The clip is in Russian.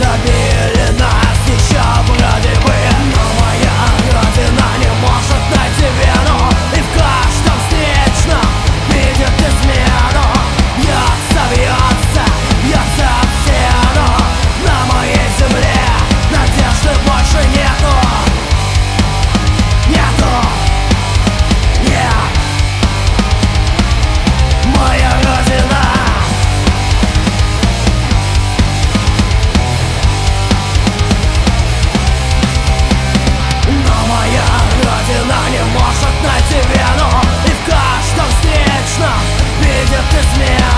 Гнобили нас еще вроде бы, но моя родина не может найти вину, и в каждом встречном видит измену. Бьется, бьется, бьется об стену. На моей земле надежды больше нету. Нету, нет. Моя родина. Но моя родина не может найти вину, и в каждом встречном видит измену.